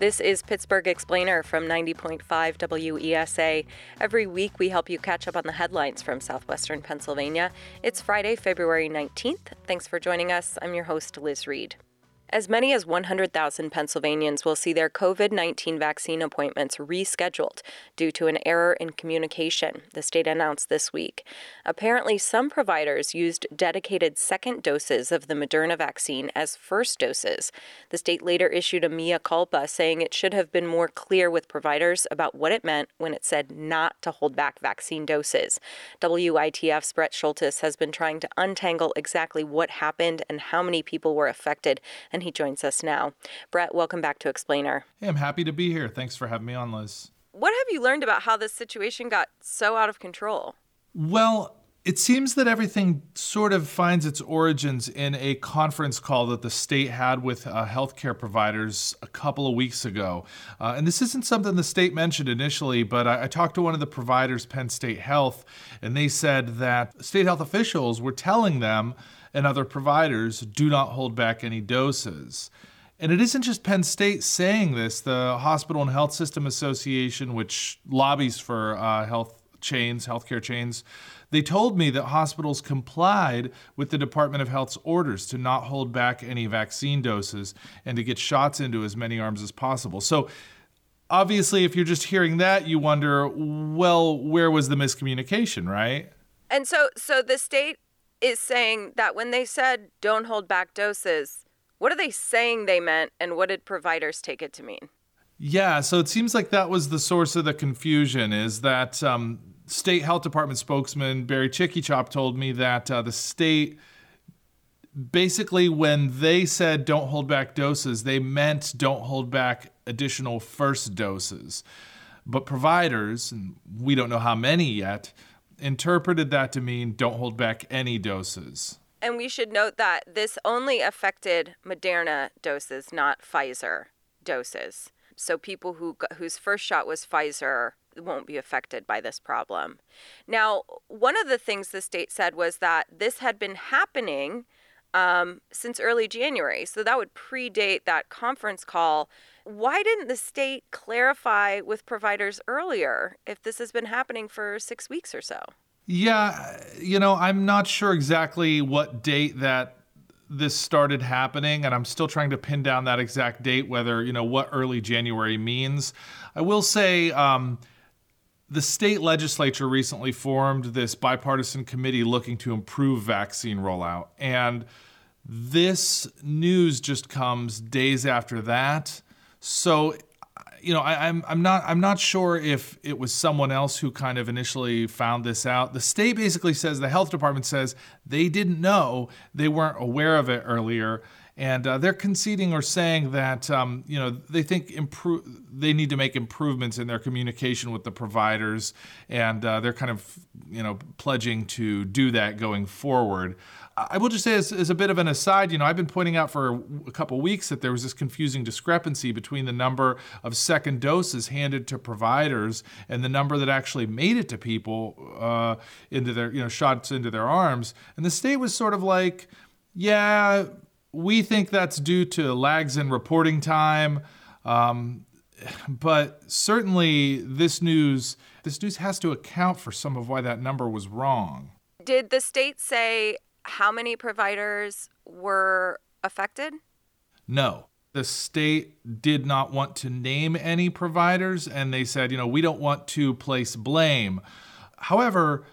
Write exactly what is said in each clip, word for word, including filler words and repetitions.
This is Pittsburgh Explainer from ninety point five W E S A. Every week we help you catch up on the headlines from southwestern Pennsylvania. It's Friday, February nineteenth. Thanks for joining us. I'm your host, Liz Reed. As many as one hundred thousand Pennsylvanians will see their covid nineteen vaccine appointments rescheduled due to an error in communication, the state announced this week. Apparently, some providers used dedicated second doses of the Moderna vaccine as first doses. The state later issued a mea culpa, saying it should have been more clear with providers about what it meant when it said not to hold back vaccine doses. W I T F's Brett Schultes has been trying to untangle exactly what happened and how many people were affected, and he joins us now. Brett, welcome back to Explainer. Hey, I'm happy to be here. Thanks for having me on, Liz. What have you learned about how this situation got so out of control? Well, it seems that everything sort of finds its origins in a conference call that the state had with uh, healthcare providers a couple of weeks ago. Uh, and this isn't something the state mentioned initially, but I, I talked to one of the providers, Penn State Health, and they said that state health officials were telling them and other providers do not hold back any doses. And it isn't just Penn State saying this. The Hospital and Health System Association, which lobbies for uh, health chains, healthcare chains, they told me that hospitals complied with the Department of Health's orders to not hold back any vaccine doses and to get shots into as many arms as possible. So obviously, if you're just hearing that, you wonder, well, where was the miscommunication, right? And so, so the state is saying that when they said don't hold back doses, what are they saying they meant, and what did providers take it to mean? Yeah, so it seems like that was the source of the confusion, is that um, State Health Department spokesman Barry Chickychop told me that uh, the state, basically when they said don't hold back doses, they meant don't hold back additional first doses. But providers, and we don't know how many yet, interpreted that to mean don't hold back any doses. And we should note that this only affected Moderna doses, not Pfizer doses. So people who whose first shot was Pfizer won't be affected by this problem. Now, one of the things the state said was that this had been happening um, since early January. So that would predate that conference call. Why didn't the state clarify with providers earlier if this has been happening for six weeks or so? Yeah, you know, I'm not sure exactly what date that this started happening, and I'm still trying to pin down that exact date, whether, you know, what early January means. I will say um, the state legislature recently formed this bipartisan committee looking to improve vaccine rollout, and this news just comes days after that. So, you know, I, I'm I'm not I'm not sure if it was someone else who kind of initially found this out. The state basically says, the health department says they didn't know, they weren't aware of it earlier, and uh, they're conceding or saying that um, you know they think improve they need to make improvements in their communication with the providers, and uh, they're kind of you know pledging to do that going forward. I will just say, as, as a bit of an aside, you know, I've been pointing out for a couple weeks that there was this confusing discrepancy between the number of second doses handed to providers and the number that actually made it to people uh, into their, you know, shots into their arms. And the state was sort of like, yeah, we think that's due to lags in reporting time. Um, but certainly this news, this news has to account for some of why that number was wrong. Did the state say how many providers were affected? No. The state did not want to name any providers, and they said, you know, we don't want to place blame. However,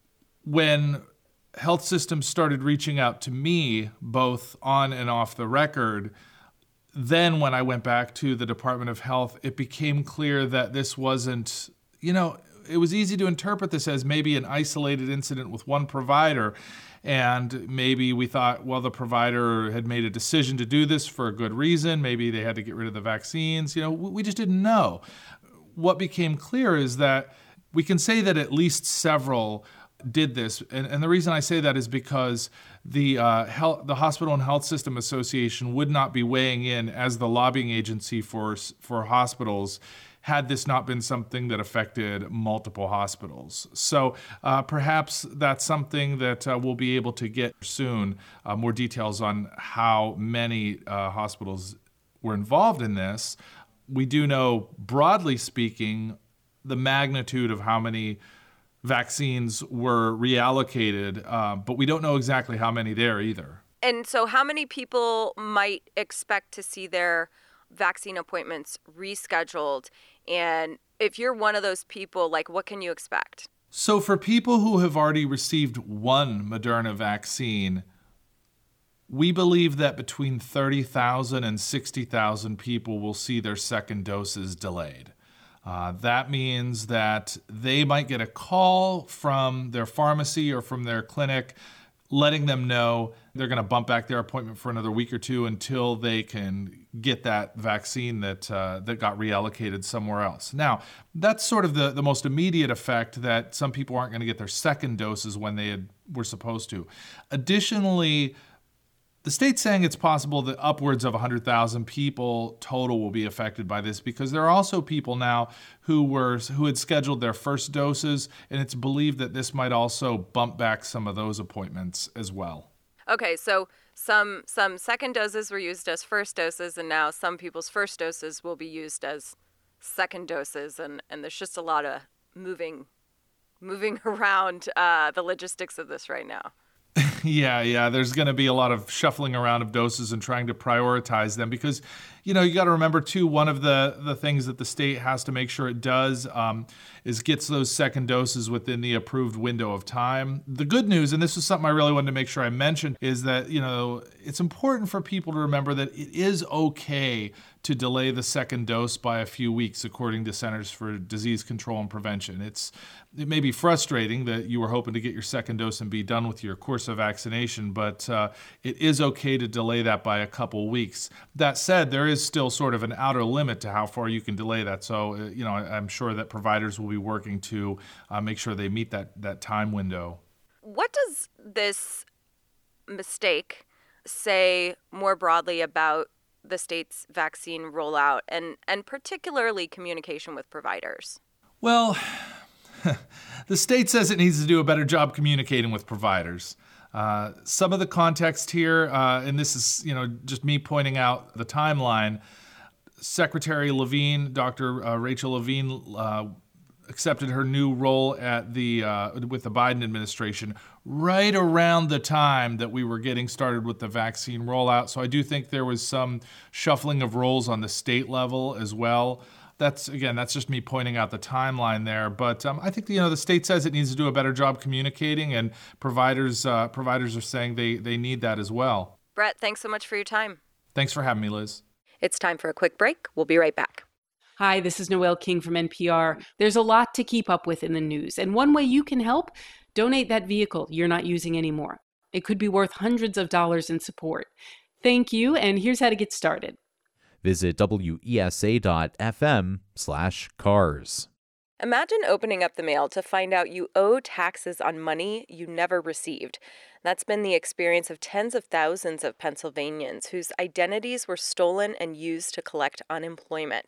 when health systems started reaching out to me, both on and off the record, then when I went back to the Department of Health, it became clear that this wasn't, you know, it was easy to interpret this as maybe an isolated incident with one provider. And maybe we thought, well, the provider had made a decision to do this for a good reason. Maybe they had to get rid of the vaccines. You know, we just didn't know. What became clear is that we can say that at least several did this. And, and the reason I say that is because the uh, health, the Hospital and Health System Association would not be weighing in as the lobbying agency for for hospitals had this not been something that affected multiple hospitals. So uh, perhaps that's something that uh, we'll be able to get soon, uh, more details on how many uh, hospitals were involved in this. we do know, broadly speaking, the magnitude of how many vaccines were reallocated, uh, but we don't know exactly how many there either. And so how many people might expect to see their vaccine appointments rescheduled? And if you're one of those people, like, what can you expect? So for people who have already received one Moderna vaccine, we believe that between thirty thousand and sixty thousand people will see their second doses delayed. Uh, that means that they might get a call from their pharmacy or from their clinic letting them know they're going to bump back their appointment for another week or two until they can get that vaccine that uh, that got reallocated somewhere else. Now, that's sort of the, the most immediate effect, that some people aren't going to get their second doses when they had, were supposed to. Additionally, the state's saying it's possible that upwards of one hundred thousand people total will be affected by this, because there are also people now who were who had scheduled their first doses, and it's believed that this might also bump back some of those appointments as well. Okay, so some some second doses were used as first doses, and now some people's first doses will be used as second doses, and, and there's just a lot of moving moving around uh, the logistics of this right now. Yeah, yeah. There's going to be a lot of shuffling around of doses and trying to prioritize them, because, you know, you got to remember, too, one of the, the things that the state has to make sure it does um, is gets those second doses within the approved window of time. The good news, and this is something I really wanted to make sure I mentioned, is that, you know, it's important for people to remember that it is okay to delay the second dose by a few weeks, according to Centers for Disease Control and Prevention. It's It may be frustrating that you were hoping to get your second dose and be done with your course of vaccination, but uh, it is okay to delay that by a couple weeks. That said, there is still sort of an outer limit to how far you can delay that. So, uh, you know, I, I'm sure that providers will be working to uh, make sure they meet that, that time window. What does this mistake say more broadly about the state's vaccine rollout, and, and particularly communication with providers? Well, the state says it needs to do a better job communicating with providers. Uh, some of the context here, uh, and this is, you know, just me pointing out the timeline. Secretary Levine, Doctor Uh, Rachel Levine, uh, accepted her new role at the uh, with the Biden administration right around the time that we were getting started with the vaccine rollout. So I do think there was some shuffling of roles on the state level as well. That's, again, that's just me pointing out the timeline there. But um, I think, you know, the state says it needs to do a better job communicating, and providers uh, providers are saying they, they need that as well. Brett, thanks so much for your time. Thanks for having me, Liz. It's time for a quick break. We'll be right back. Hi, this is Noelle King from N P R. There's a lot to keep up with in the news, and one way you can help, donate that vehicle you're not using anymore. It could be worth hundreds of dollars in support. Thank you, and here's how to get started. Visit W E S A dot F M slash cars. Imagine opening up the mail to find out you owe taxes on money you never received. That's been the experience of tens of thousands of Pennsylvanians whose identities were stolen and used to collect unemployment.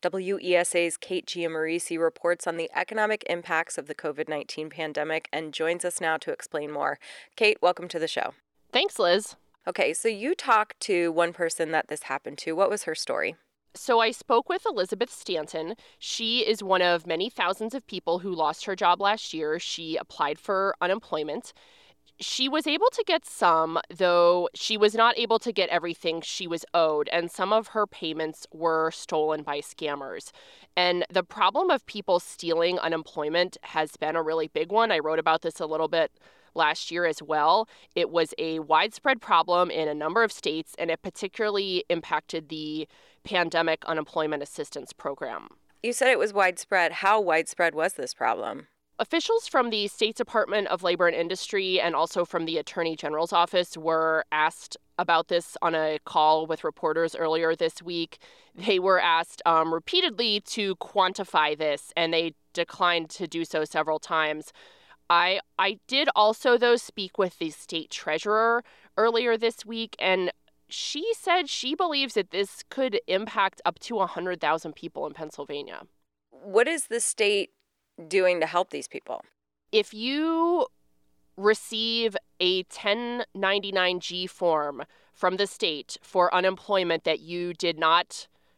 W E S A's Kate Giammarese reports on the economic impacts of the covid nineteen pandemic and joins us now to explain more. Kate, welcome to the show. Thanks, Liz. Okay, so you talked to one person that this happened to. What was her story? So I spoke with Elizabeth Stanton. She is one of many thousands of people who lost her job last year. She applied for unemployment. She was able to get some, though she was not able to get everything she was owed, and some of her payments were stolen by scammers. And the problem of people stealing unemployment has been a really big one. I wrote about this a little bit last year as well. It was a widespread problem in a number of states, and it particularly impacted the Pandemic Unemployment Assistance Program. You said it was widespread. How widespread was this problem? Officials from the State Department of Labor and Industry and also from the Attorney General's office were asked about this on a call with reporters earlier this week. They were asked um, repeatedly to quantify this, and they declined to do so several times. I I did also, though, speak with the state treasurer earlier this week, and she said she believes that this could impact up to one hundred thousand people in Pennsylvania. What is the state doing to help these people? If you receive a ten ninety-nine G form from the state for unemployment that you did not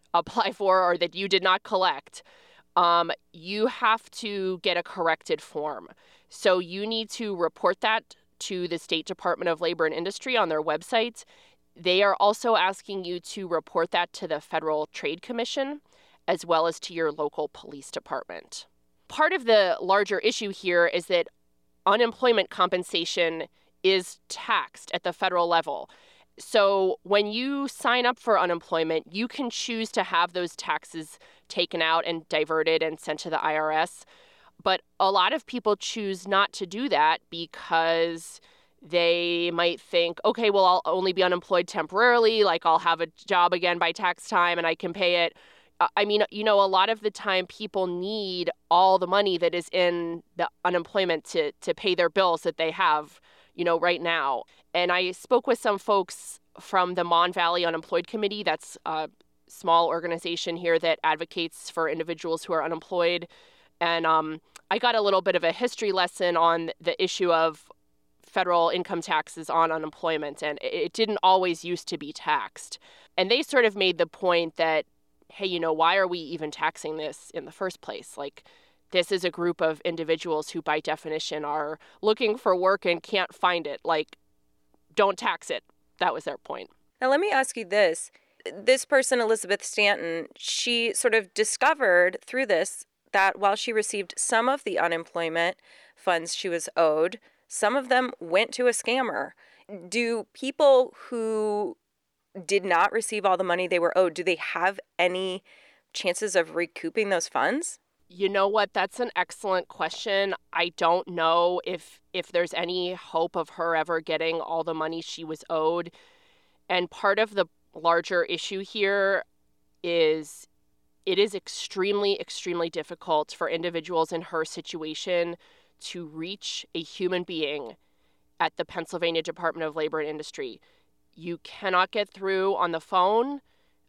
apply for or that you did not collect, um, you have to get a corrected form. So you need to report that to the State Department of Labor and Industry on their website. They are also asking you to report that to the Federal Trade Commission, as well as to your local police department. Part of the larger issue here is that unemployment compensation is taxed at the federal level. So when you sign up for unemployment, you can choose to have those taxes taken out and diverted and sent to the I R S. But a lot of people choose not to do that because they might think, okay, well, I'll only be unemployed temporarily, like I'll have a job again by tax time and I can pay it. I mean, you know, a lot of the time people need all the money that is in the unemployment to to pay their bills that they have, you know, right now. And I spoke with some folks from the Mon Valley Unemployed Committee. That's a small organization here that advocates for individuals who are unemployed. And um, I got a little bit of a history lesson on the issue of federal income taxes on unemployment. And it didn't always used to be taxed. And they sort of made the point that, hey, you know, why are we even taxing this in the first place? Like, this is a group of individuals who, by definition, are looking for work and can't find it. Like, don't tax it. That was their point. Now, let me ask you this. This person, Elizabeth Stanton, she sort of discovered through this that while she received some of the unemployment funds she was owed, some of them went to a scammer. Do people who did not receive all the money they were owed, do they have any chances of recouping those funds? You know what? That's an excellent question. I don't know if if there's any hope of her ever getting all the money she was owed. And part of the larger issue here is it is extremely, extremely difficult for individuals in her situation to reach a human being at the Pennsylvania Department of Labor and Industry. You cannot get through on the phone.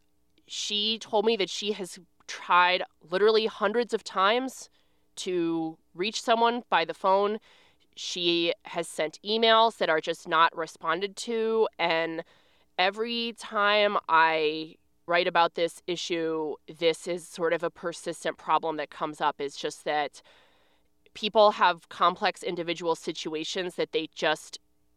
She told me that she has tried literally hundreds of times to reach someone by the phone. She has sent emails that are just not responded to. And every time I write about this issue, this is sort of a persistent problem that comes up. It's just that people have complex individual situations that they just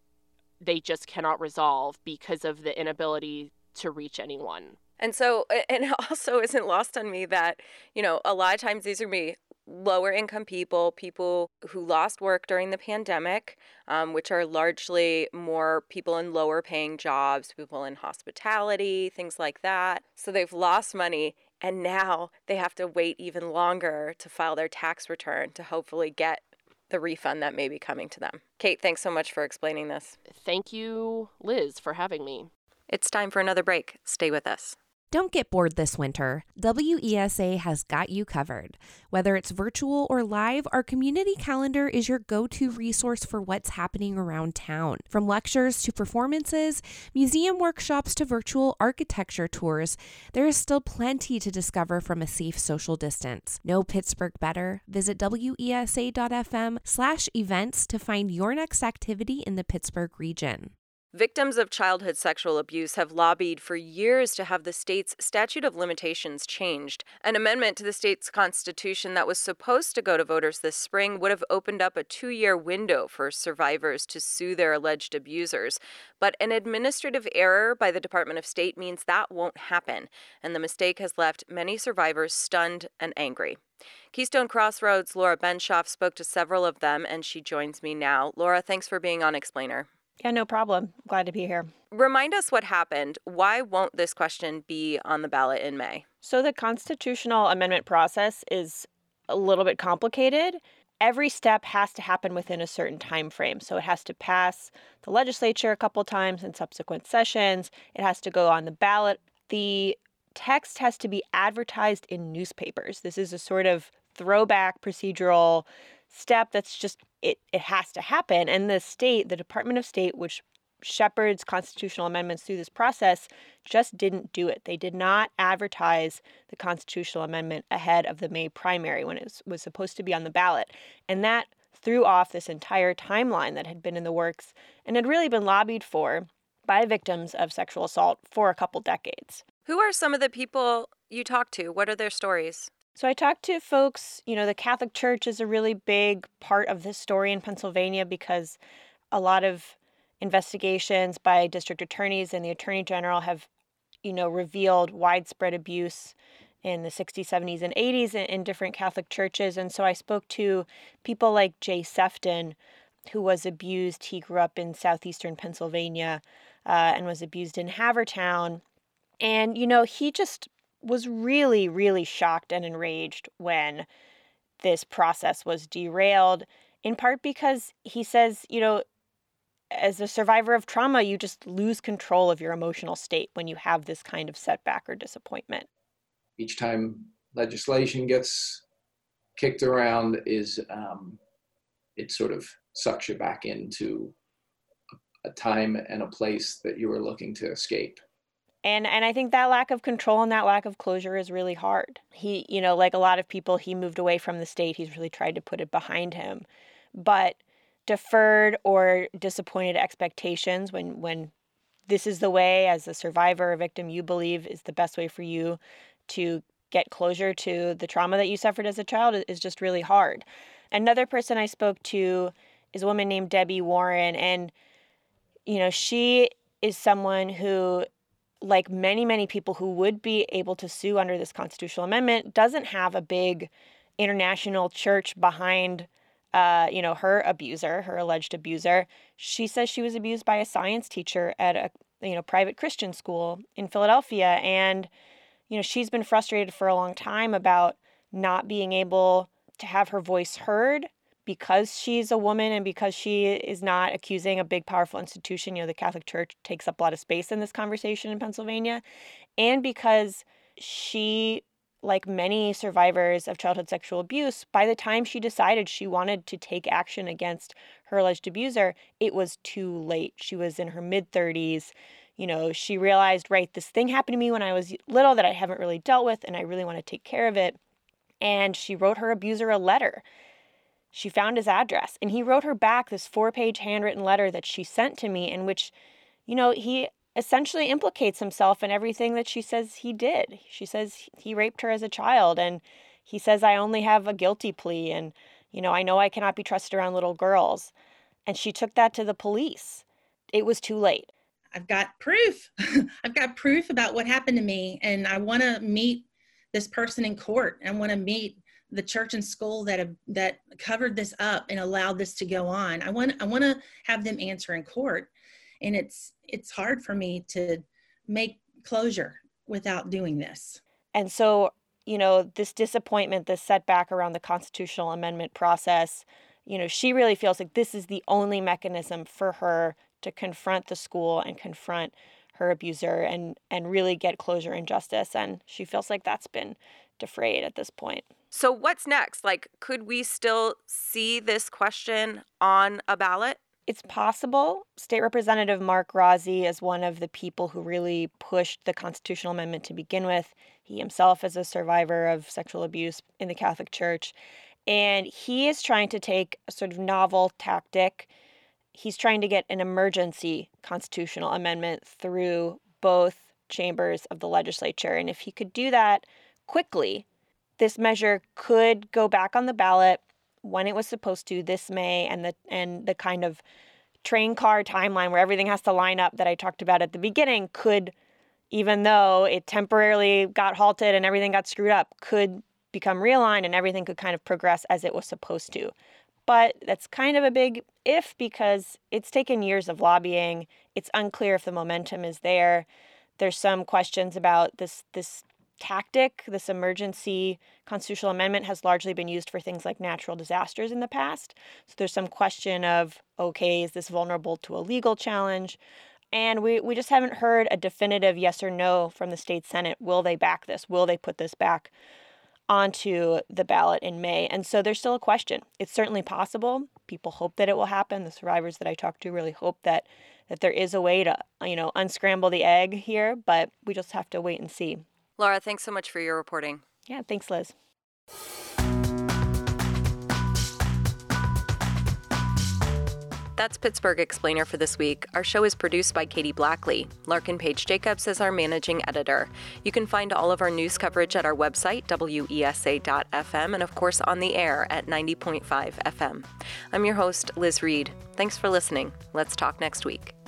they just cannot resolve because of the inability to reach anyone. And so, and it also isn't lost on me that, you know, a lot of times these are me, lower income people, people who lost work during the pandemic, um, which are largely more people in lower paying jobs, people in hospitality, things like that. So they've lost money and now they have to wait even longer to file their tax return to hopefully get the refund that may be coming to them. Kate, thanks so much for explaining this. Thank you, Liz, for having me. It's time for another break. Stay with us. Don't get bored this winter. W E S A has got you covered. Whether it's virtual or live, our community calendar is your go-to resource for what's happening around town. From lectures to performances, museum workshops to virtual architecture tours, there is still plenty to discover from a safe social distance. Know Pittsburgh better? Visit W E S A dot F M slash events to find your next activity in the Pittsburgh region. Victims of childhood sexual abuse have lobbied for years to have the state's statute of limitations changed. An amendment to the state's constitution that was supposed to go to voters this spring would have opened up a two-year window for survivors to sue their alleged abusers. But an administrative error by the Department of State means that won't happen, and the mistake has left many survivors stunned and angry. Keystone Crossroads' Laura Benshoff spoke to several of them, and she joins me now. Laura, thanks for being on Explainer. Yeah, no problem. Glad to be here. Remind us what happened. Why won't this question be on the ballot in May? So the constitutional amendment process is a little bit complicated. Every step has to happen within a certain time frame. So it has to pass the legislature a couple times in subsequent sessions. It has to go on the ballot. The text has to be advertised in newspapers. This is a sort of throwback procedural step that's just, it, it has to happen. And the state, the Department of State, which shepherds constitutional amendments through this process, just didn't do it. They did not advertise the constitutional amendment ahead of the May primary when it was, was supposed to be on the ballot. And that threw off this entire timeline that had been in the works and had really been lobbied for by victims of sexual assault for a couple decades. Who are some of the people you talk to? What are their stories? So I talked to folks, you know, the Catholic Church is a really big part of this story in Pennsylvania because a lot of investigations by district attorneys and the Attorney General have, you know, revealed widespread abuse in the sixties, seventies, and eighties in, in different Catholic churches. And so I spoke to people like Jay Sefton, who was abused. He grew up in southeastern Pennsylvania uh, and was abused in Havertown. And, you know, he just was really, really shocked and enraged when this process was derailed, in part because he says, you know, as a survivor of trauma, you just lose control of your emotional state when you have this kind of setback or disappointment. Each time legislation gets kicked around is um, it sort of sucks you back into a time and a place that you were looking to escape. And and I think that lack of control and that lack of closure is really hard. He, you know, like a lot of people, he moved away from the state. He's really tried to put it behind him. But deferred or disappointed expectations, when when this is the way, as a survivor or victim, you believe is the best way for you to get closure to the trauma that you suffered as a child, is just really hard. Another person I spoke to is a woman named Debbie Warren. And, you know, she is someone who, like many, many people who would be able to sue under this constitutional amendment, doesn't have a big international church behind, uh, you know, her abuser, her alleged abuser. She says she was abused by a science teacher at a, you know, private Christian school in Philadelphia. And, you know, she's been frustrated for a long time about not being able to have her voice heard because she's a woman and because she is not accusing a big, powerful institution. You know, the Catholic Church takes up a lot of space in this conversation in Pennsylvania. And because she, like many survivors of childhood sexual abuse, by the time she decided she wanted to take action against her alleged abuser, it was too late. She was in her mid-thirties. You know, she realized, right, this thing happened to me when I was little that I haven't really dealt with, and I really want to take care of it. And she wrote her abuser a letter. She found his address, and he wrote her back this four-page handwritten letter that she sent to me, in which, you know, he essentially implicates himself in everything that she says he did. She says he raped her as a child, and he says, I only have a guilty plea, and, you know, I know I cannot be trusted around little girls. And she took that to the police. It was too late. I've got proof. I've got proof about what happened to me, and I want to meet this person in court. I want to meet the church and school that have, that covered this up and allowed this to go on. I want I want to have them answer in court, and it's it's hard for me to make closure without doing this. And so, you know, this disappointment, this setback around the constitutional amendment process, you know, she really feels like this is the only mechanism for her to confront the school and confront her abuser and and really get closure and justice. And she feels like that's been defrayed at this point. So what's next? Like, could we still see this question on a ballot? It's possible. State Representative Mark Rozzi is one of the people who really pushed the constitutional amendment to begin with. He himself is a survivor of sexual abuse in the Catholic Church. And he is trying to take a sort of novel tactic. He's trying to get an emergency constitutional amendment through both chambers of the legislature. And if he could do that quickly, this measure could go back on the ballot when it was supposed to this May, and the and the kind of train car timeline where everything has to line up that I talked about at the beginning could, even though it temporarily got halted and everything got screwed up, could become realigned and everything could kind of progress as it was supposed to. But that's kind of a big if, because it's taken years of lobbying. It's unclear if the momentum is there. There's some questions about this this tactic. This emergency constitutional amendment has largely been used for things like natural disasters in the past. So there's some question of, okay, is this vulnerable to a legal challenge? And we, we just haven't heard a definitive yes or no from the state Senate. Will they back this? Will they put this back onto the ballot in May? And so there's still a question. It's certainly possible. People hope that it will happen. The survivors that I talked to really hope that that there is a way to, you know, unscramble the egg here, but we just have to wait and see. Laura, thanks so much for your reporting. Yeah, thanks, Liz. That's Pittsburgh Explainer for this week. Our show is produced by Katie Blackley. Larkin Page Jacobs is our managing editor. You can find all of our news coverage at our website, W E S A dot F M, and of course on the air at ninety point five F M. I'm your host, Liz Reed. Thanks for listening. Let's talk next week.